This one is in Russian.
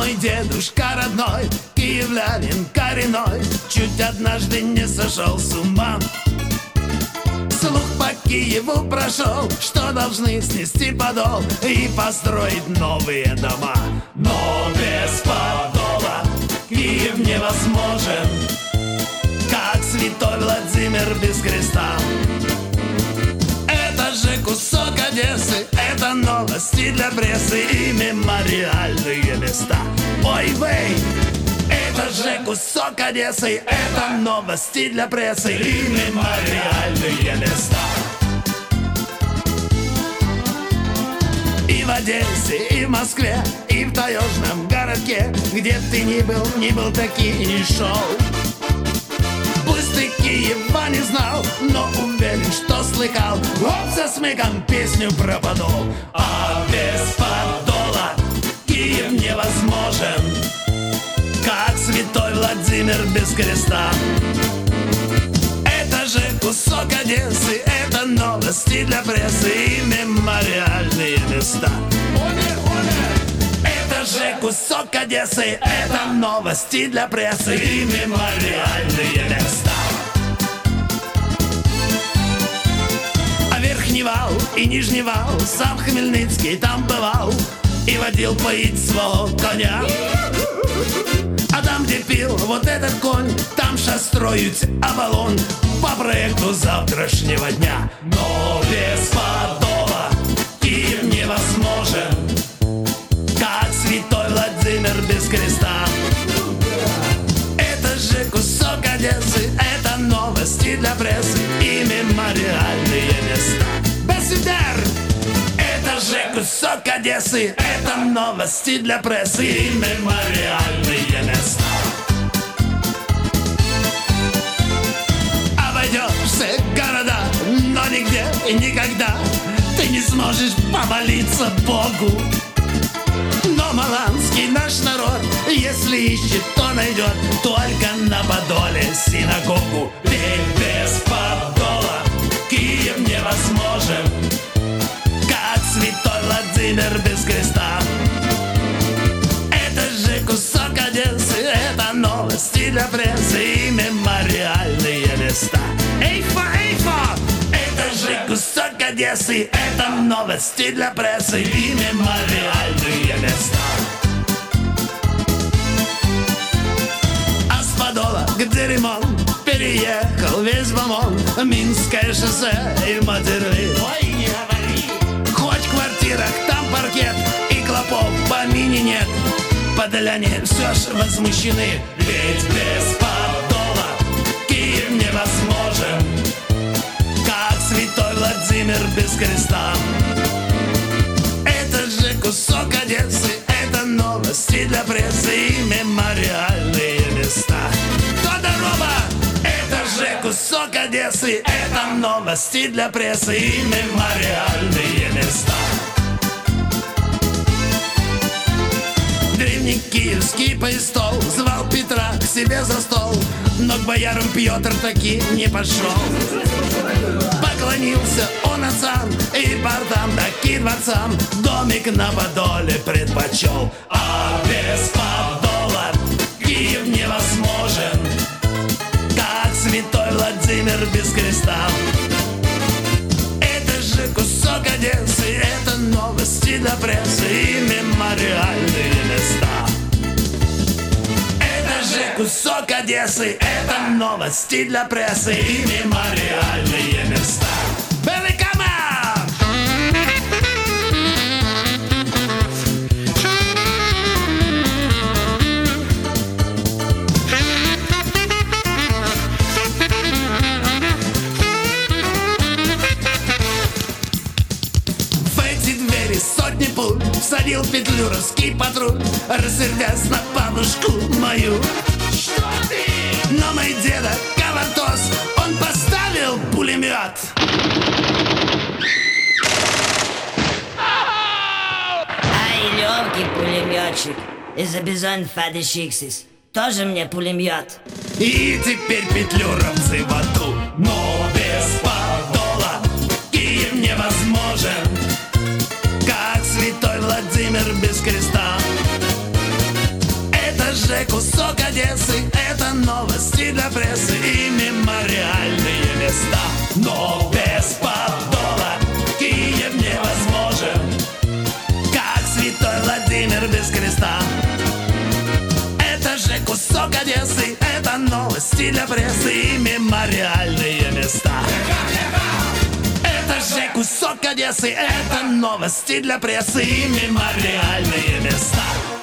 мой дедушка родной, киевлянин коренной, чуть однажды не сошел с ума. Слух по Киеву прошел, что должны снести подол и построить новые дома. Но без подола Киев невозможен, как святой Владимир без креста. Это же кусок Одессы, это новости для прессы и мемориальные места. Ой, вей! Это же кусок Одессы, это новости для прессы и мемориальные места. И в Одессе, и в Москве, и в таежном городке, где ты ни был таки не шел. Пусть ты Киева не знал, но уверен, что слыхал оп, со смыком песню про подол. А без подола Киев невозможен, как святой Владимир без креста. Это же кусок Одессы, это новости для прессы и мемориальные места. Это же кусок Одессы, это новости для прессы и мемориальные места. А Верхний Вал и Нижний Вал, сам Хмельницкий там бывал и водил поить своего коня. А там, где пил вот этот конь, там щас строють Авалон по проекту завтрашнего дня. Но без подола Киев невозможен, как святой Владимир без креста. Это же кусок Одессы, это новости для прессы и мемориальные места. Бесидер! Это же кусок Одессы, это новости для прессы и мемориальные места. Обойдешься города, но нигде и никогда ты не сможешь помолиться Богу. Но маланский наш народ, если ищет, то найдет только на Подоле синагогу. Ведь без подола Киев невозможен, как святой Владимир без креста. Это же кусок Одессы, это новости для прессы и мемориальные места. Эйфа, эйфа! Это же кусок Одессы, это новости для прессы и мемориальные места. А с Подола, где ремонт, переехал весь Бомон, Минское шоссе и Матерли. Ой, не говори! Хоть в квартирах там паркет и клопов в помине нет. Подоляне все ж возмущены, ведь без подола Киев невозможен, как святой Владимир без креста. Это же кусок Одессы, это новости для прессы и мемориальные места. Тодорова! Это же кусок Одессы, это новости для прессы и мемориальные места. Древний киевский престол звал Петра к себе за стол, но к боярам Петр таки не пошел. Поклонился он отцам и портам, таки дворцам, домик на Подоле предпочел. А без подола Киев невозможен, как святой Владимир без креста. Это же кусок Одессы, это новости для прессы и мемориальные места. Это же кусок Одессы, это новости для прессы и мемориальные места. Великама! Сотни пуль всадил петлю русский патруль, рассердясь на бабушку мою. Что ты? Но мой деда Кавартос, он поставил пулемет. Ай, легкий пулеметчик из Абизон Фадешиксис. Тоже мне пулемет. И теперь петлюровцы в аду, но без подола Киев невозможен, как святой Владимир без креста. прессы и мемориальные места. Но без подола Киев невозможен, как святой Владимир без креста. Это же кусок Одессы, это новости для прессы и мемориальные места. Это же кусок Одессы, это новости для прессы и мемориальные места.